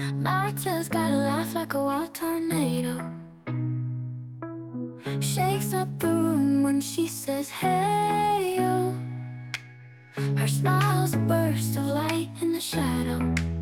Marta's got a laugh like a wild tornado. Shakes up the room when she says hey yo. Her smile's a burst of light in the shadow,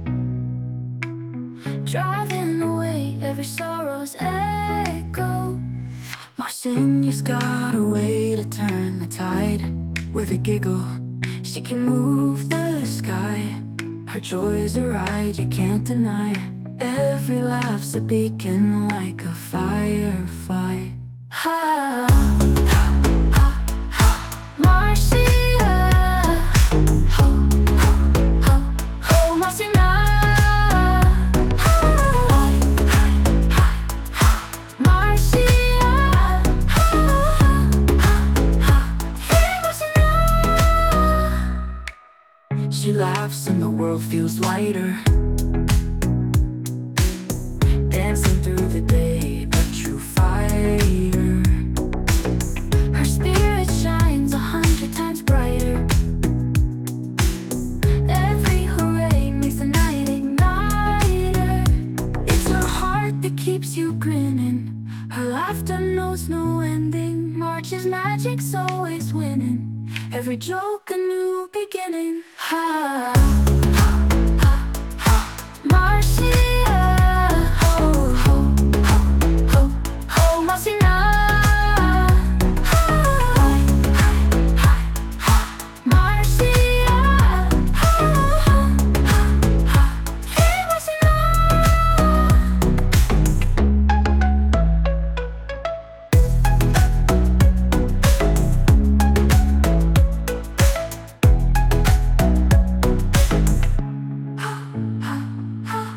driving away every sorrow's echo. Marcinia's got a way to turn the tide. With a giggle, she can move the sky. Her joy's a ride you can't deny. Every laugh's a beacon like a firefly. Ha, ha, ha, ha, Marcia. Ho, ho, ho, ho, Marcia. Ha, ha, ha, ha, Marcia. Ha, ha, ha, Marcia. She laughs and the world feels lighter, dancing through the day, a true fighter. Her spirit shines 100 times brighter. Every hooray makes the night igniter. It's her heart that keeps you grinning. Her laughter knows no ending. March's magic's always winning. Every joke a new beginning. Ha, ha, ha, ha, Marcia. Ho, ho, ho, ho, ho, Marcia. Ha, ha, ha, ha, Marcia. Ha, ha, ha, ha, hey, Marcia.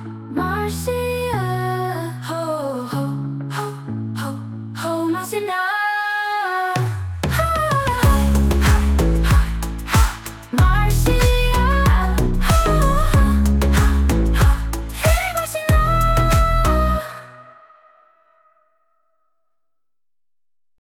Marcia, ho, ho, ho, ho, ho, Marcia.